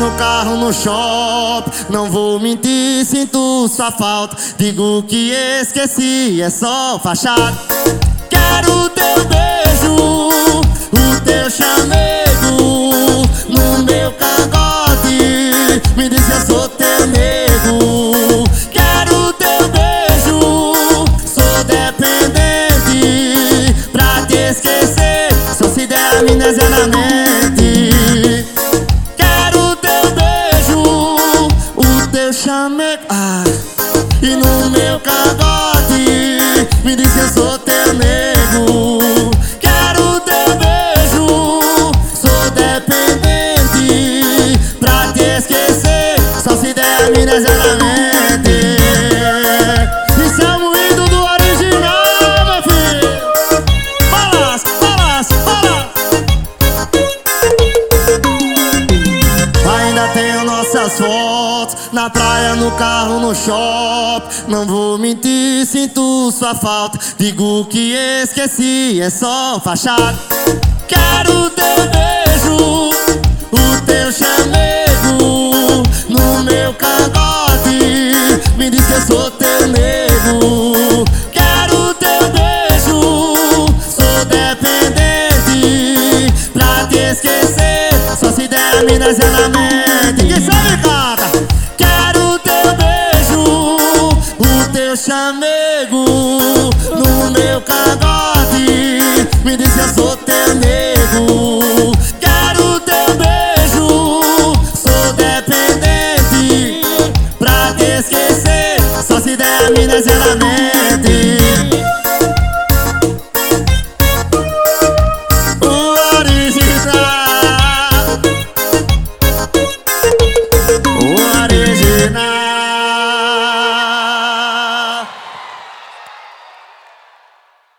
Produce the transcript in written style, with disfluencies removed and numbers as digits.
no carro, no shopping. Não vou mentir, sinto sua falta. Digo que esqueci, é só fachada. Quero teu beijo, o teu chamego no meu cangote. Me diz que eu sou teu nego. Quero teu beijo, sou dependente. Pra te esquecer, só se der amnésia na mente. Quero teu beijo, o teu chamego, e no meu cangote. Me diz que eu sou teu nego. Quero teu beijo, sou dependente. Pra te esquecer, só se der amnésia na mente. Isso é o moído do original, meu filho. Balas, balas, balas. Ainda tenho nossas fotos na praia, no carro, no shopping. Não vou mentir, sinto sua falta. Digo que esqueci, é só fachada. Quero teu beijo, o teu chamego no meu cangote. Me diz que eu sou teu nego. Quero teu beijo, sou dependente. Pra te esquecer, só se der amnésia na mente. Quem sabe canta. Quero teu beijo, o teu chamego no meu cangote. Me diz que eu sou teu nego. Quero teu beijo, sou dependente. Pra te esquecer, só se der amnésia na mente.